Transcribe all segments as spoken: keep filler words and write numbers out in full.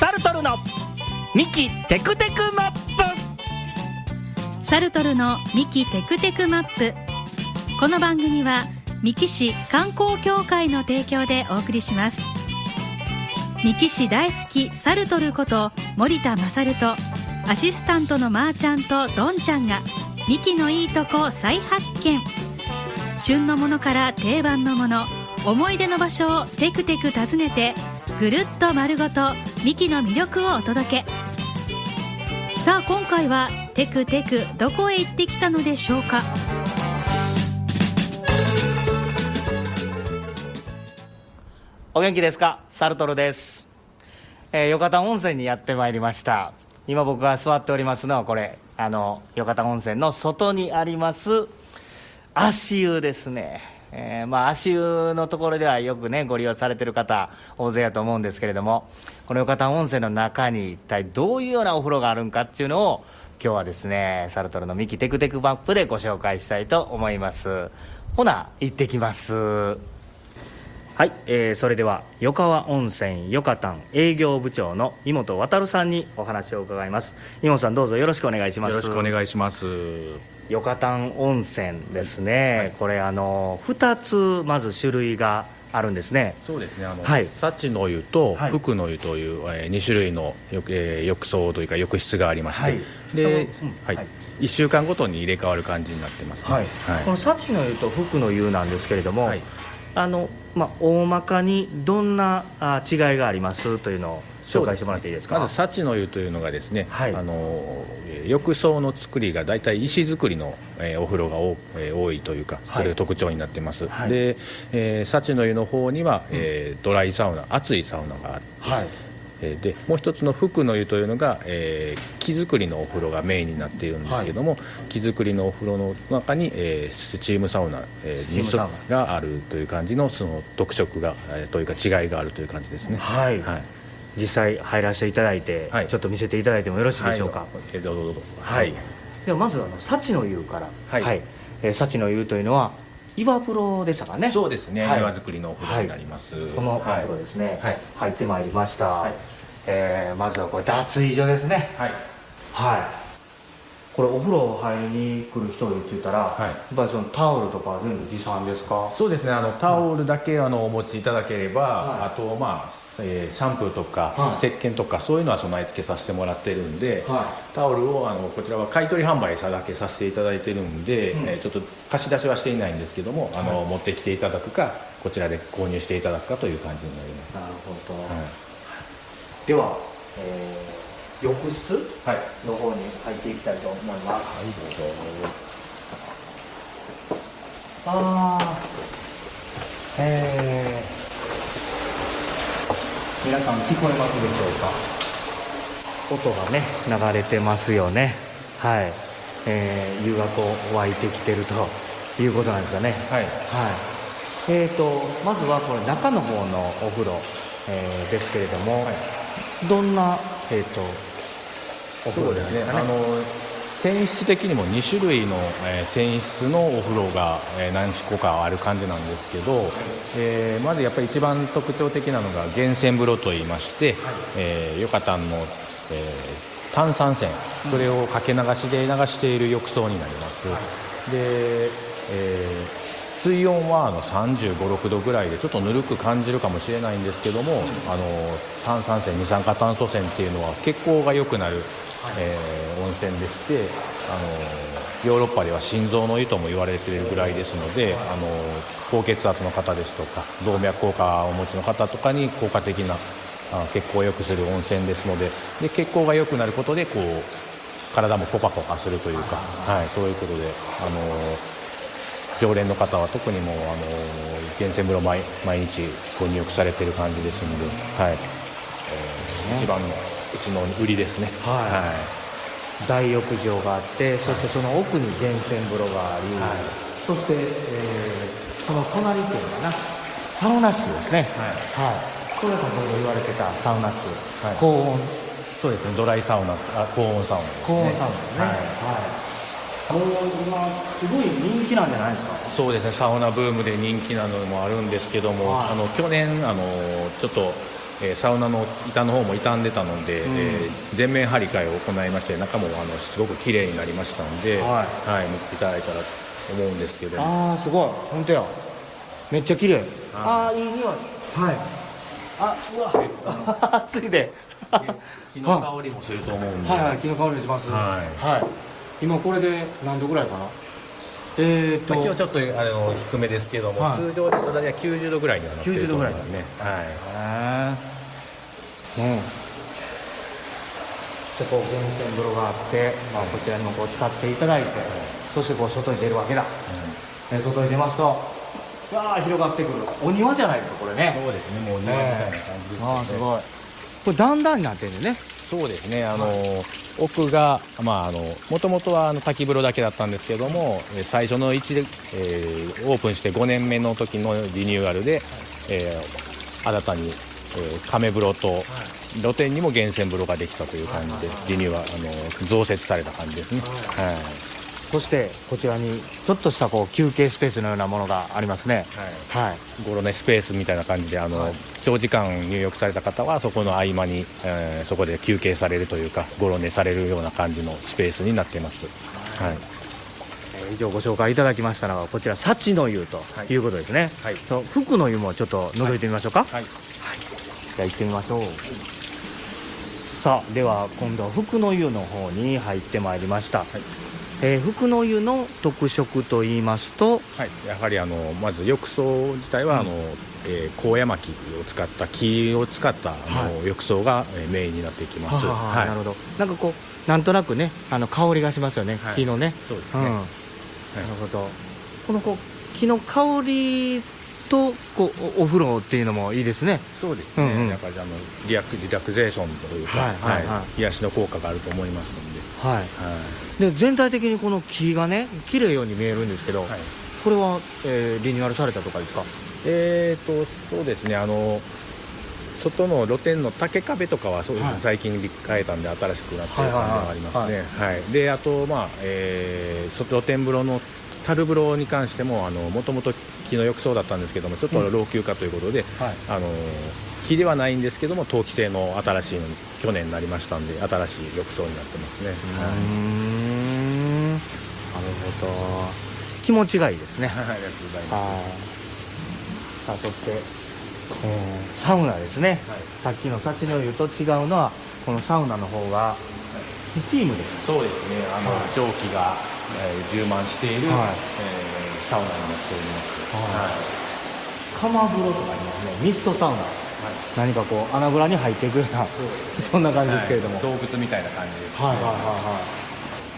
サルトルのミキテクテクマップ。 サルトルのミキテクテクマップ。この番組は三木市観光協会の提供でお送りします。三木市大好きサルトルこと森田勝とアシスタントのまーちゃんとどんちゃんがミキのいいとこ再発見。旬のものから定番のもの、思い出の場所をテクテク訪ねてぐるっと丸ごとミキの魅力をお届け。さあ今回はテクテクどこへ行ってきたのでしょうか。 お元気ですか。サルトルです。えー、よかた温泉にやってまいりました。今僕が座っておりますのはこれあのよかた温泉の外にあります足湯ですね。えーまあ、足湯のところではよくねご利用されている方大勢やと思うんですけれども、このよかた温泉の中に一体どういうようなお風呂があるんかっていうのを今日はですねサルトルのミキテクテクマップでご紹介したいと思います。ほな行ってきます。はい、えー、それではよかわ温泉よかたん営業部長の井本渉さんにお話を伺います。井本さんどうぞよろしくお願いします。 よろしくお願いします。 よかたん温泉ですね、はい、これあのふたつまず種類があるんですね。 そうですね、あの、 はい、 幸の湯と福の湯という、はい、えー、に種類の、えー、浴槽というか浴室がありまして、はい、で、うんはいはい、いっしゅうかんごとに入れ替わる感じになってますね。はいはい、この幸の湯と福の湯なんですけれども、はい、あのまあ、大まかにどんなあ違いがありますというのを紹介してもらっていいですか。 まず幸の湯というのがですね、はい、あの浴槽の作りがだいたい石造りの、えー、お風呂が多、えー、多いというか、それが特徴になっています。はい、で、えー、幸の湯の方には、えー、ドライサウナ、熱いサウナがあって、はい、えー、でもう一つの福の湯というのが、えー、木造りのお風呂がメインになっているんですけども、はい、木造りのお風呂の中に、えー、スチームサウナ、えー、ミストがあるという感じのその特色が、えー、というか違いがあるという感じですね。 はい、はい、実際入らせていただいて、はい、ちょっと見せていただいてもよろしいでしょうか。はい、 えー、どうぞどうぞ。 はい、ではまずあの幸の湯から。はい、はい、えー、幸の湯というのは岩風呂でしたかね。 そうですね、はい、岩造りのお風呂になります。 はい、そのお風呂ですね、はい、入ってまいりました。はい、えー、まずはこれ脱衣所ですね。はい、はい、これお風呂入りに来る人って言ったら、はい、やっぱりそのタオルとか全部持参ですか。 そうですね、あのタオルだけあのお持ちいただければ、はい、あとまあ、えー、シャンプーとか、はい、石鹸とかそういうのは備え付けさせてもらってるんで、はい、タオルをあのこちらは買い取り販売だけさせていただいてるんで、うん、えー、ちょっと貸し出しはしていないんですけども、あの、はい、持ってきていただくかこちらで購入していただくかという感じになります。 なるほど。はい、では、えー、浴室の方に入っていきたいと思います。はい、どうぞ。あー、えー、皆さん聞こえますでしょうか。音がね流れてますよね。はい、えー、湯がこう湧いてきてるということなんですかね。はい、はい、えーとまずはこれ中の方のお風呂、えー、ですけれども、はい、どんな、えーとお風呂ですかね。あの泉質的にもに種類の、えー、泉質のお風呂が、えー、何個かある感じなんですけど、えー、まずやっぱり一番特徴的なのが源泉風呂といいまして、はい、えー、よかたんの、えー、炭酸泉、それをかけ流しで流している浴槽になります。はい、で、えー、水温はあのさんじゅうご、ろくどぐらいでちょっとぬるく感じるかもしれないんですけども、うん、あの炭酸泉、二酸化炭素泉っていうのは血行が良くなる、えー、温泉でして、あのヨーロッパでは心臓の湯とも言われているぐらいですので、あの高血圧の方ですとか動脈硬化をお持ちの方とかに効果的なあ血行を良くする温泉ですので、で血行が良くなることでこう体もポカポカするというか、はい、そういうことで、あの常連の方は特にもう、あの源泉風呂 毎, 毎日ご入浴されている感じですので、はい、えー、一番のうちの売りですね。はい、はい、 大浴場があって、そしてその奥に源泉風呂があり、はい、そして、えー、その隣っていうのかな、サウナ室ですね。はい、はい、これが先ほど言われてたサウナ室、はい、高温、 そうですね、ドライサウナ、あ、高温サウナですね。 高温サウナですね。はい、はい、もう今すごい人気なんじゃないですか。 そうですね、サウナブームで人気なのもあるんですけども、はい、あの去年あのちょっとえー、サウナの板の方も傷んでたので、うん、えー、全面張り替えを行いまして、中もあのすごく綺麗になりましたので、はい、はい、見ていただいたらと思うんですけど、 ああすごい、本当や、めっちゃ綺麗。ああいい匂い。はい。あ、うわ暑いで木の香りもすると思うんで、 はいはい、木の香りします。はい、はい、今これで何度ぐらいかな。えーと、 まあ、今日ちょっとあの低めですけども、はい、通常ですと大体きゅうじゅうどぐらいにはなっていると思いますね。はい。 うん。そこ源泉風呂があって、まあ、こちらにもこう使っていただいて、そしてこう外に出るわけだ。うん、外に出ますと、わあ広がってくる。お庭じゃないですかこれね。 そうですね、もうお庭みたいな感じですね。 ああすごい。これ段々になってるんでね。 そうですね、あの、はい、奥がまああの元々はあの滝風呂だけだったんですけども、最初の一で、えー、オープンしてごねんめの時のリニューアルで、はい、えー、新たに、えー、亀風呂と、はい、露天にも源泉風呂ができたという感じで、リニューアル、あの増設された感じですね。はい、 そしてこちらにちょっとしたこう休憩スペースのようなものがありますね。 はい、はい、ごろ寝スペースみたいな感じで、あの、はい、長時間入浴された方はそこの合間に、えー、そこで休憩されるというかごろ寝されるような感じのスペースになっています。はい、 えー、以上ご紹介いただきましたのはこちら幸の湯ということですね。はい、と福の湯もちょっと覗いてみましょうか。はい、はいはい、じゃあ行ってみましょう。さあでは今度は福の湯の方に入ってまいりました。はい、えー、福の湯の特色といいますと、 はい、やはりあのまず浴槽自体は、うん、あのえー、高野薪を使った木を使ったあの、はい、浴槽が、えー、メインになっていきます。ははは、はい、 なるほど。なんかこうなんとなくねあの香りがしますよね、はい、木のね。 そうですね、うん、はい、なるほど。このこう木の香りとこう お, お風呂っていうのもいいですね。 そうですね、うんうん、やっぱりあのリラクリラクゼーションというか、はいはいはい、癒しの効果があると思いますので、はいはい、 で全体的にこの木がね綺麗ように見えるんですけど、はい、これは、えー、リニューアルされたとかですか。 えーとそうですね、あの外の露天の竹壁とかはそうです、ね、はい、最近に変えたんで新しくなっている感じがありますね。はい、であと、まあえー、外露天風呂の樽風呂に関してももともと木の浴槽だったんですけどもちょっと老朽化ということで、うん、はい、あの木ではないんですけども陶器製の新しいのに去年になりましたんで新しい浴槽になってますね。うーん、なるほど、気持ちがいいですね。 ありがとうございます。 さあそして、えー、サウナですね。はい、さっきの幸の湯と違うのはこのサウナの方がスチームです。 そうですね、あの、はい、蒸気が、えー、充満している、はい、えー、サウナになっております。はい、 釜風呂とかありますね。ミストサウナ、はい、何かこう穴蔵に入っていくような そ, そんな感じですけれども、 はい、洞窟みたいな感じです、ね。 はいはいはいはい。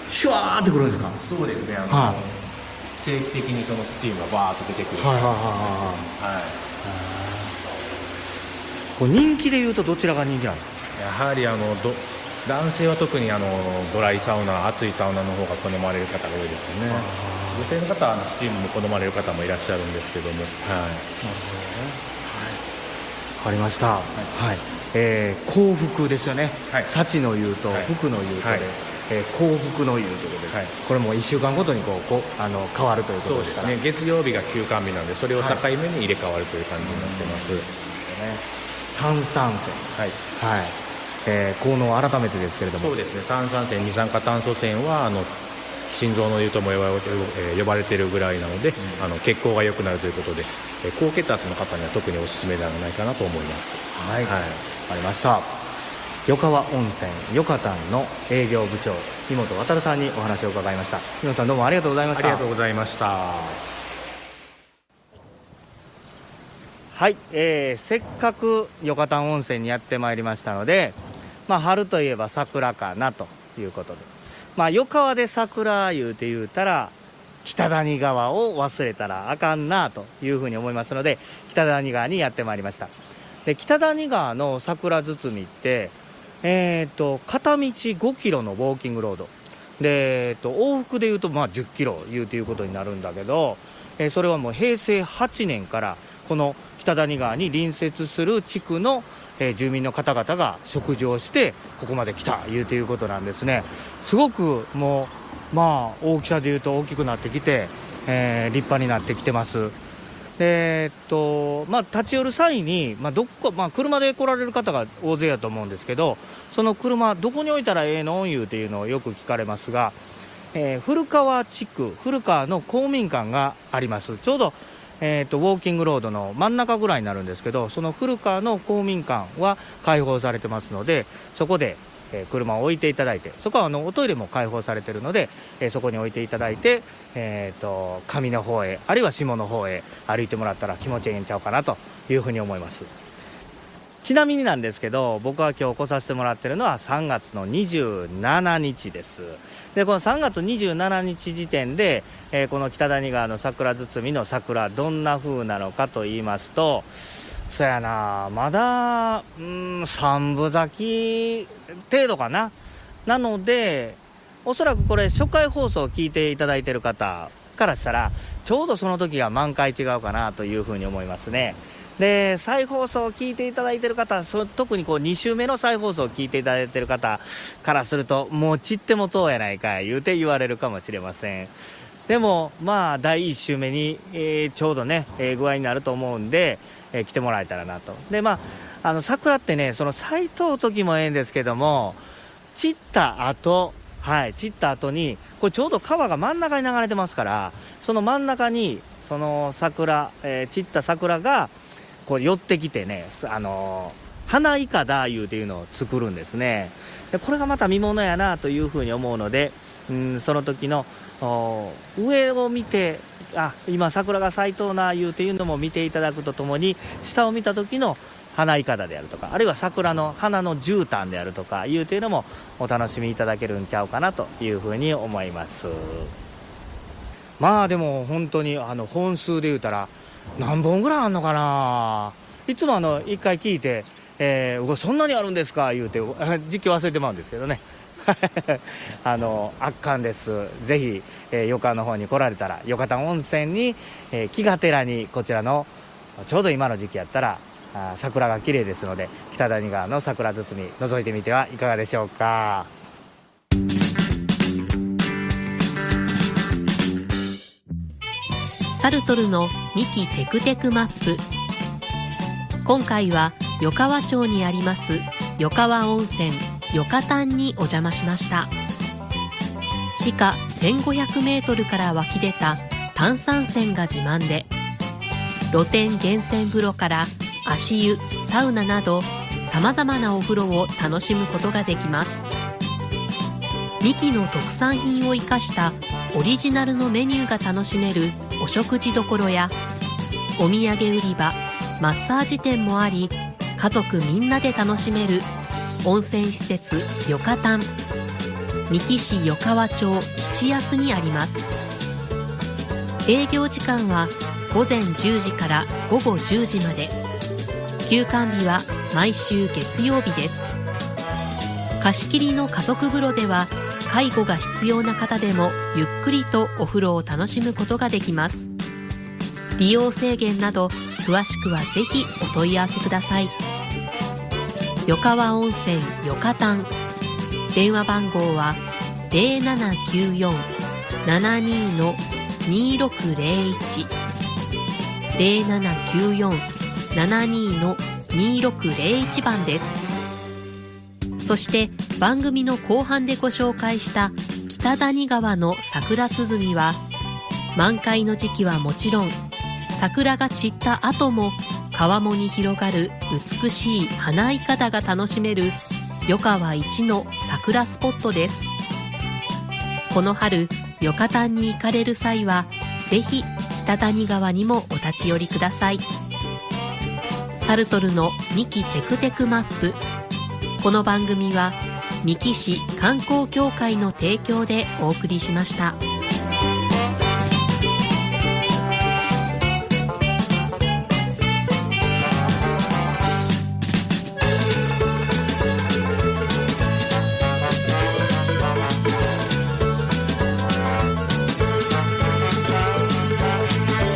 シュワーってくるんですか。 そうですね、あの、はい、定期的にそのスチームがバーッと出てくる。はいはいはいはい、はい、 これ人気でいうとどちらが人気なの。 やはりあのど男性は特にあのドライサウナ、熱いサウナの方が好まれる方が多いですよね。女性の方はスチームも好まれる方もいらっしゃるんですけども、はい、なるほどね。 はい、分かりました。はい、はい、えー、幸福ですよね。はい、幸の湯と福の湯とで、はい、えー、幸福の湯ということで、はい、これもいっしゅうかんごとにこうこうあの変わるということですから。 そうですね、月曜日が休館日なんでそれを境目に入れ替わるという感じになってます。 はい、炭酸泉、はいはい、えー、効能を改めてですけれども。 そうですね、炭酸泉、二酸化炭素泉はあの心臓の湯とも呼ばれている、えー、呼ばれているぐらいなので、うん、あの血行が良くなるということで、えー、高血圧の方には特におすすめではないかなと思います。 はい、はい、ありました。よかわ温泉よかたんの営業部長井本航さんにお話を伺いました。井本さんどうもありがとうございました。 ありがとうございました。 はい、えー、せっかくよかたん温泉にやってまいりましたので、まあ、春といえば桜かなということで、まあ、よかわで桜言うて言うたら北谷川を忘れたらあかんなというふうに思いますので北谷川にやってまいりました。で北谷川の桜堤って、えー、と片道ごキロのウォーキングロードで、えー、と往復でいうとまあじゅっキロいうということになるんだけど、えー、それはもう平成はちねんからこの北谷川に隣接する地区の、えー、住民の方々が食事をしてここまで来たいうということなんですね。すごくもうまあ大きさでいうと大きくなってきて、えー、立派になってきてます。 でえっとまあ、立ち寄る際に、まあどこまあ、車で来られる方が大勢やと思うんですけど、その車どこに置いたらええのいうっていうのをよく聞かれますが、えー、古川地区古川の公民館があります。ちょうど、えー、とウォーキングロードの真ん中ぐらいになるんですけど、その古川の公民館は開放されてますので、そこでえー、車を置いていただいて、そこはあのおトイレも開放されているので、えー、そこに置いていただいて、えー、と上の方へあるいは下の方へ歩いてもらったら気持ちいいんちゃうかなというふうに思います。ちなみになんですけど、僕は今日来させてもらっているのはさんがつのにじゅうしちにちです。でこのさんがつにじゅうしちにち時点で、えー、この北谷川の桜堤の桜どんな風なのかと言いますと、そやなまだうん三分咲き程度かな。なのでおそらくこれ初回放送を聞いていただいている方からしたらちょうどその時が満開違うかなというふうに思いますね。で再放送を聞いていただいている方、そ特にこうに週目の再放送を聞いていただいている方からすると、もう散ってもとうやないかい言うて言われるかもしれません。でもまあだいいっ週目に、えー、ちょうどね、えー、具合になると思うんで、えー、来てもらえたらなと。でまああの桜ってね、その咲いとう時もええんですけども、散った後はい散った後にこれちょうど川が真ん中に流れてますから、その真ん中にその桜、えー、散った桜がこう寄ってきてね、あのー、花いかだいうていうのを作るんですね。でこれがまた見ものやなというふうに思うので、うんその時の上を見て、あ今桜が咲いとうないうていうのも見ていただくとともに、下を見た時の花いかだであるとか、あるいは桜の花の絨毯であるとかいうていうのもお楽しみいただけるんちゃうかなというふうに思います。まあでも本当にあの本数で言うたら何本ぐらいあんのかな。いつもあの一回聞いて、えー、そんなにあるんですか言うて実況忘れてまうんですけどねあの圧巻です。ぜひ、えー、余川の方に来られたら、余川温泉に、えー、木が寺に、こちらのちょうど今の時期やったらあ桜が綺麗ですので、北谷川の桜堤覗いてみてはいかがでしょうか。 サルトルのミキテクテクマップ。今回は余川町にあります余川温泉余川潭にお邪魔しました。地下せんごひゃくメートルから湧き出た炭酸泉が自慢で、露天源泉風呂から足湯、サウナなどさまざまなお風呂を楽しむことができます。ミキの特産品を生かしたオリジナルのメニューが楽しめるお食事処や、お土産売り場、マッサージ店もあり、家族みんなで楽しめる温泉施設余川潭、三木市余川町吉安にあります。営業時間はごぜんじゅうじからごごじゅうじまで。休館日は毎週月曜日です。貸し切りの家族風呂では、介護が必要な方でもゆっくりとお風呂を楽しむことができます。利用制限など詳しくはぜひお問い合わせください。余川温泉余川潭、電話番号は ゼロななきゅうよん ななにー にろくゼロいち ゼロななきゅうよん ななにー にろくゼロいち 番です。そして番組の後半でご紹介した北谷川の桜鼓は、満開の時期はもちろん、桜が散った後も川面に広がる美しい花いかだが楽しめる余川一の桜スポットです。この春余川潭に行かれる際は、ぜひ北谷川にもお立ち寄りください。サルトルのミキテクテクマップ。この番組は三木市観光協会の提供でお送りしました。